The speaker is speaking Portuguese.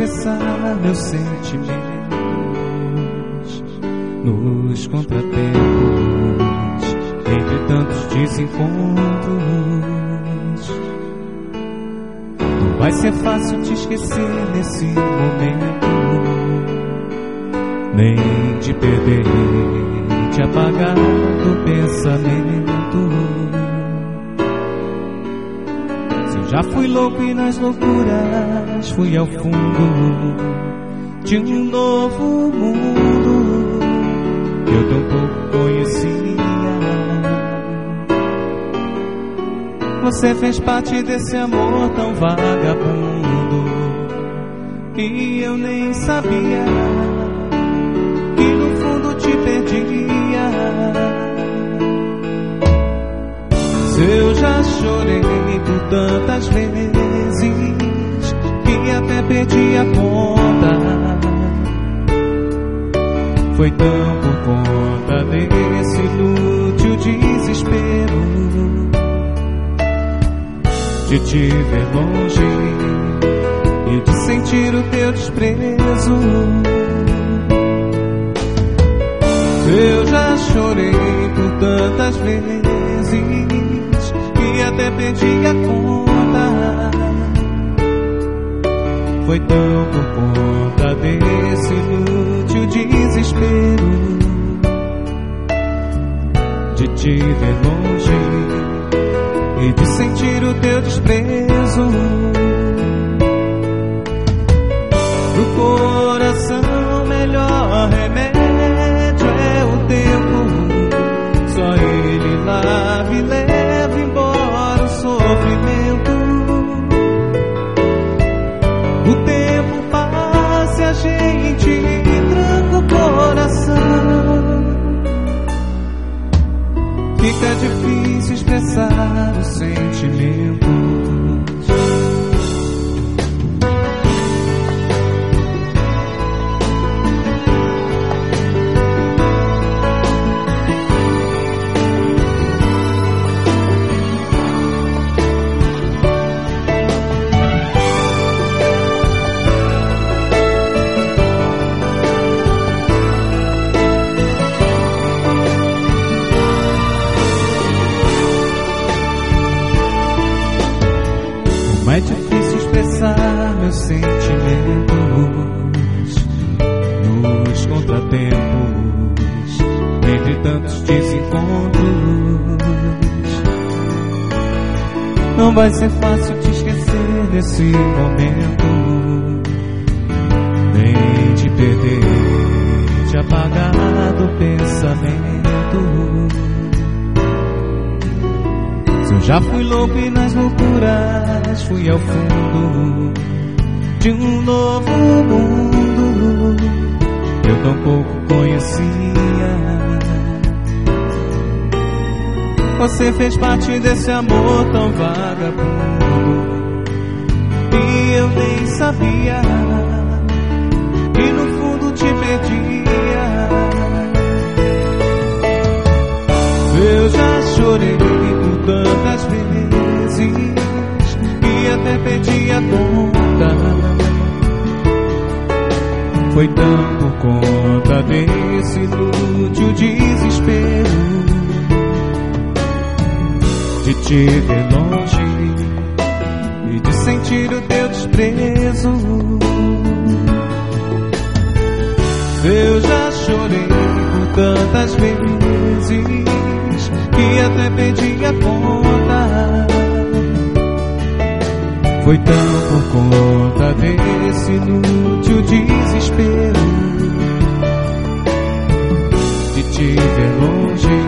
expressar meus sentimentos nos contratempos, entre tantos desencontros. Não vai ser fácil te esquecer nesse momento, nem de perder, te apagar do pensamento. Se eu já fui louco e nas loucuras fui ao fundo de um novo mundo que eu tão pouco conhecia. Você fez parte desse amor tão vagabundo e eu nem sabia que no fundo te perdia. Se eu já chorei por tantas vezes que até perdi a conta, foi tão por conta desse inútil desespero de te ver longe e de sentir o teu desprezo. Eu já chorei por tantas vezes que até perdi a conta, foi tão por conta desse inútil desespero de te ver longe e de sentir o teu desprezo. Pro coração melhor remédio é o tempo, só ele lava e leva embora o sofrimento. O tempo passa e a gente tranca o coração, fica difícil expressar os sentimentos. É difícil expressar meus sentimentos nos contratempos, entre tantos desencontros. Não vai ser fácil te esquecer nesse momento, nem te perder, te apagar do pensamento. Eu já fui louco e nas loucuras fui ao fundo de um novo mundo eu tão pouco conhecia. Você fez parte desse amor tão vagabundo e eu nem sabia que no fundo te perdia. Eu já chorei por tantas vezes que até perdi a conta, foi tão por conta desse inútil desespero de te ver longe e de sentir o teu desprezo. Eu já chorei por tantas vezes que até perdi a conta, foi tão por conta desse inútil desespero de te ver longe